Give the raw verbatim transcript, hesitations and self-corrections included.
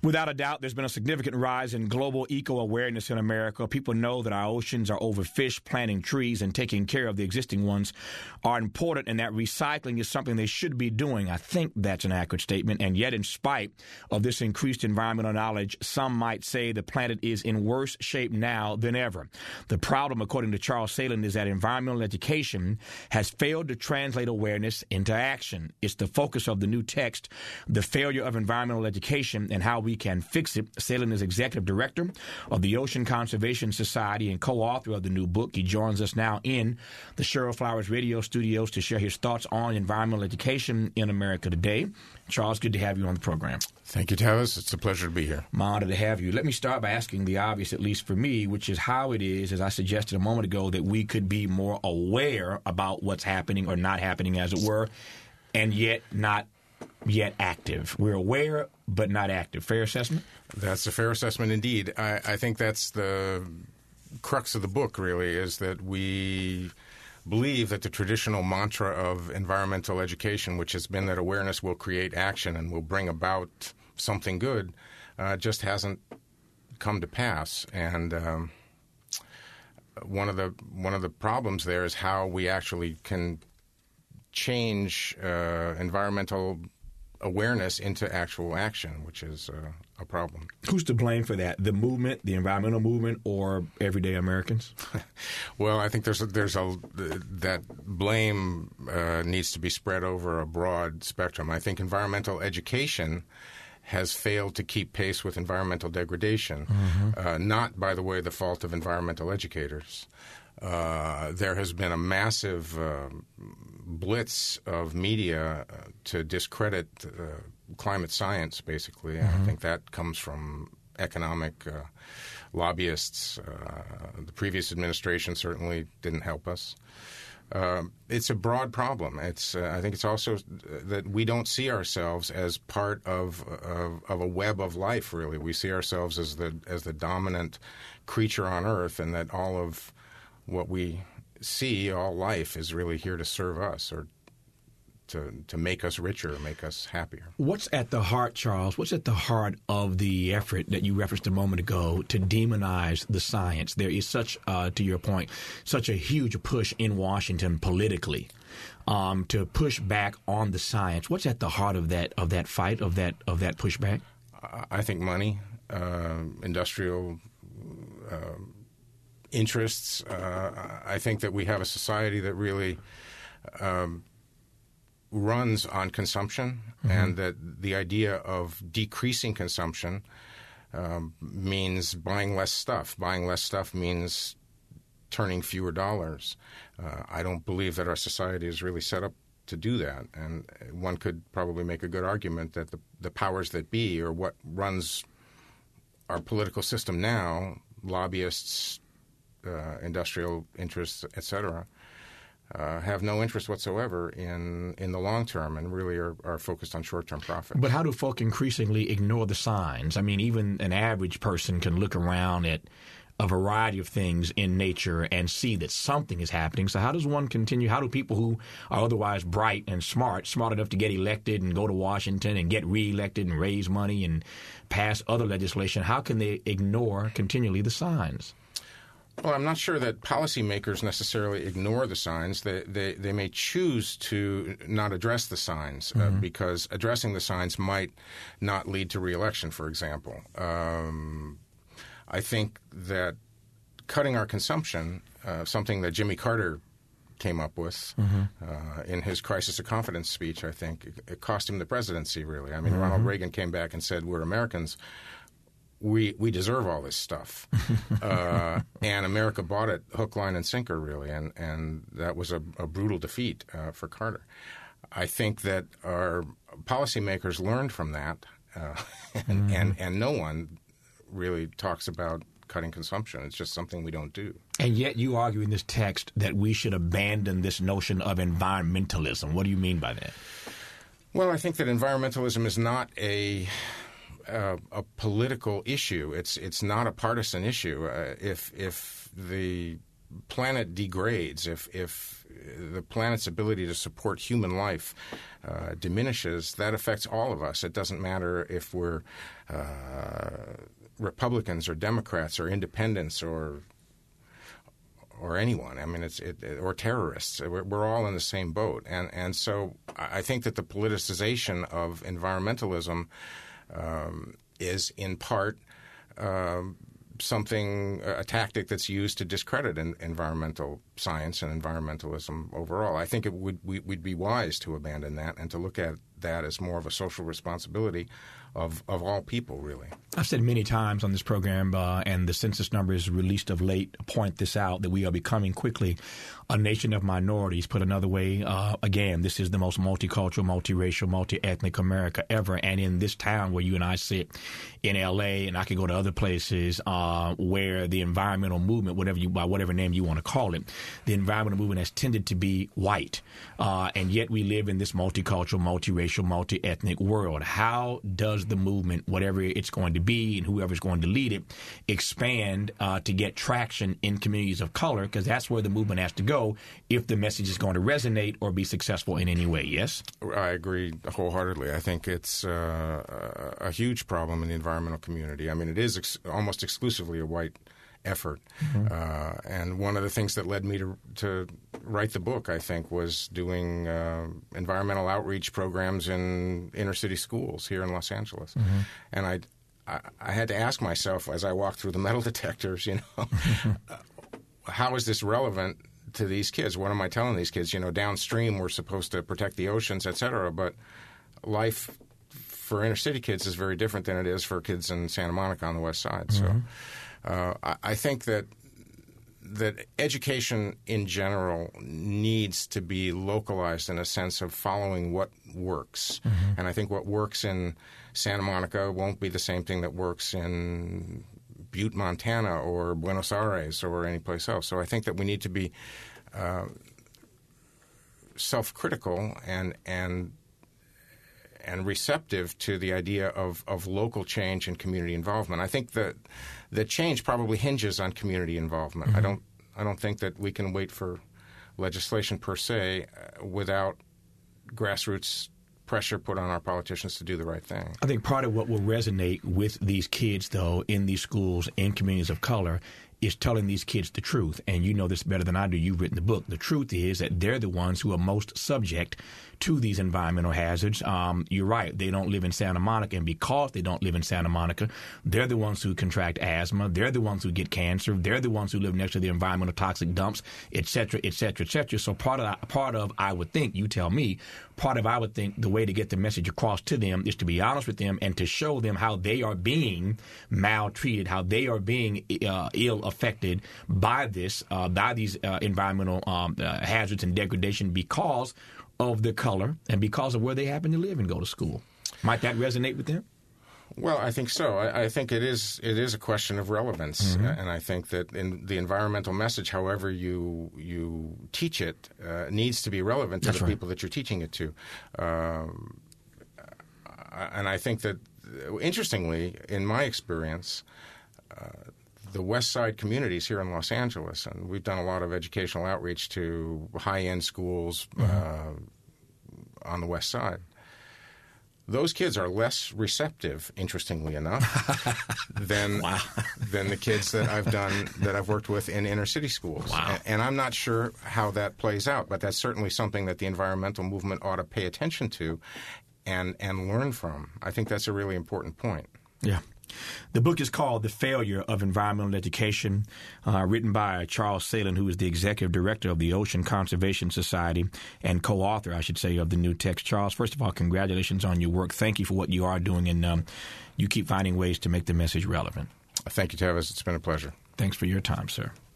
Without a doubt, there's been a significant rise in global eco-awareness in America. People know that our oceans are overfished. Planting trees and taking care of the existing ones are important, and that recycling is something they should be doing. I think that's an accurate statement. And yet, in spite of this increased environmental knowledge, some might say the planet is in worse shape now than ever. The problem, according to Charles Salin, is that environmental education has failed to translate awareness into action. It's the focus of the new text, The Failure of Environmental Education and How We Can Fix It. Salin is executive director of the Ocean Conservation Society and co-author of the new book. He joins us now in the Cheryl Flowers radio studios to share his thoughts on environmental education in America today. Charles, good to have you on the program. Thank you, Tavis. It's a pleasure to be here. My honor to have you. Let me start by asking the obvious, at least for me, which is how it is, as I suggested a moment ago, that we could be more aware about what's happening or not happening, as it were, and yet not yet active. We're aware, but not active. Fair assessment? That's a fair assessment indeed. I, I think that's the crux of the book, really, is that we believe that the traditional mantra of environmental education, which has been that awareness will create action and will bring about something good, uh, just hasn't come to pass. And um, one of the one of the problems there is how we actually can change uh, environmental awareness into actual action, which is uh, a problem. Who's to blame for that? The movement, the environmental movement, or everyday Americans? Well, I think there's a, there's a that blame uh, needs to be spread over a broad spectrum. I think environmental education has failed to keep pace with environmental degradation, mm-hmm. uh, not, by the way, the fault of environmental educators. Uh, there has been a massive uh, blitz of media uh, to discredit uh, climate science, basically. Mm-hmm. And I think that comes from economic uh, lobbyists. Uh, the previous administration certainly didn't help us. Uh, it's a broad problem. It's uh, I think it's also that we don't see ourselves as part of, of of a web of life. Really, we see ourselves as the as the dominant creature on Earth, and that all of what we see, all life, is really here to serve us or to to make us richer, make us happier. What's at the heart, Charles, what's at the heart of the effort that you referenced a moment ago to demonize the science? There is such, uh, to your point, such a huge push in Washington politically um, to push back on the science. What's at the heart of that of that fight, of that of that pushback? I think money, uh, industrial uh, interests. Uh, I think that we have a society that really um, runs on consumption, mm-hmm. and that the idea of decreasing consumption um, means buying less stuff. Buying less stuff means turning fewer dollars. Uh, I don't believe that our society is really set up to do that, and one could probably make a good argument that the, the powers that be, or what runs our political system now, lobbyists, Uh, industrial interests, et cetera, uh, have no interest whatsoever in in the long term, and really are, are focused on short-term profit. But how do folk increasingly ignore the signs? I mean, even an average person can look around at a variety of things in nature and see that something is happening. So how does one continue? How do people who are otherwise bright and smart, smart enough to get elected and go to Washington and get reelected and raise money and pass other legislation, how can they ignore continually the signs? Well, I'm not sure that policymakers necessarily ignore the signs. They they, they may choose to not address the signs, mm-hmm. uh, because addressing the signs might not lead to re-election, for example. Um, I think that cutting our consumption, uh, something that Jimmy Carter came up with mm-hmm. uh, in his crisis of confidence speech, I think, it, it cost him the presidency, really. I mean, mm-hmm. Ronald Reagan came back and said, we're Americans. We we deserve all this stuff. uh, and America bought it hook, line, and sinker, really, and, and that was a, a brutal defeat uh, for Carter. I think that our policymakers learned from that, uh, and, mm-hmm. and, and no one really talks about cutting consumption. It's just something we don't do. And yet you argue in this text that we should abandon this notion of environmentalism. What do you mean by that? Well, I think that environmentalism is not a... Uh, a political issue. It's it's not a partisan issue. Uh, if if the planet degrades, if if the planet's ability to support human life uh, diminishes, that affects all of us. It doesn't matter if we're uh, Republicans or Democrats or independents or or anyone. I mean, it's it, or terrorists. We're, we're all in the same boat, and and so I think that the politicization of environmentalism um, is in part um, something, a tactic that's used to discredit in, environmental science and environmentalism overall. I think it would we, we'd be wise to abandon that and to look at that as more of a social responsibility of, of all people, really. I've said many times on this program, uh, and the census numbers released of late point this out, that we are becoming quickly a nation of minorities. Put another way, uh, again, this is the most multicultural, multiracial, multi-ethnic America ever. And in this town where you and I sit in L A, and I can go to other places uh, where the environmental movement, whatever you by whatever name you want to call it, the environmental movement has tended to be white. Uh, and yet we live in this multicultural, multiracial, multi-ethnic world. How does the movement, whatever it's going to be and whoever's going to lead it, expand uh, to get traction in communities of color? Because that's where the movement has to go if the message is going to resonate or be successful in any way. Yes? I agree wholeheartedly. I think it's uh, a huge problem in the environmental community. I mean, it is ex- almost exclusively a white effort. Mm-hmm. Uh, and one of the things that led me to, to write the book, I think, was doing uh, environmental outreach programs in inner city schools here in Los Angeles. Mm-hmm. And I, I, I had to ask myself as I walked through the metal detectors, you know, uh, how is this relevant to these kids? What am I telling these kids? You know, downstream we're supposed to protect the oceans, et cetera, but life for inner city kids is very different than it is for kids in Santa Monica on the west side. Mm-hmm. So uh, I, I think that that education in general needs to be localized in a sense of following what works. Mm-hmm. And I think what works in Santa Monica won't be the same thing that works in Butte, Montana, or Buenos Aires, or any place else. So I think that we need to be uh, self-critical and and and receptive to the idea of, of local change and community involvement. I think that the change probably hinges on community involvement. Mm-hmm. I don't I don't think that we can wait for legislation per se uh, without grassroots pressure put on our politicians to do the right thing. I think part of what will resonate with these kids, though, in these schools, in communities of color, is telling these kids the truth. And you know this better than I do. You've written the book. The truth is that they're the ones who are most subject to these environmental hazards. Um, you're right. They don't live in Santa Monica. And because they don't live in Santa Monica, they're the ones who contract asthma. They're the ones who get cancer. They're the ones who live next to the environmental toxic dumps, et cetera, et cetera, et cetera. So part of, part of, I would think, you tell me, part of, I would think, the way to get the message across to them is to be honest with them and to show them how they are being maltreated, how they are being uh, ill affected by this, uh, by these uh, environmental um, uh, hazards and degradation because of their color and because of where they happen to live and go to school. Might that resonate with them? Well, I think so. I, I think it is it is a question of relevance, mm-hmm. and I think that in the environmental message, however you you teach it, uh, needs to be relevant to That's the right. people that you're teaching it to. Um, and I think that, interestingly, in my experience, uh, the West Side communities here in Los Angeles, and we've done a lot of educational outreach to high-end schools mm-hmm. uh, on the West Side. Those kids are less receptive, interestingly enough, than wow. than the kids that I've done that I've worked with in inner city schools. Wow. And, and I'm not sure how that plays out, but that's certainly something that the environmental movement ought to pay attention to and and learn from. I think that's a really important point. Yeah. The book is called The Failure of Environmental Education, uh, written by Charles Salin, who is the executive director of the Ocean Conservation Society and co-author, I should say, of the new text. Charles, first of all, congratulations on your work. Thank you for what you are doing, and um, you keep finding ways to make the message relevant. Thank you, Tavis. It's been a pleasure. Thanks for your time, sir.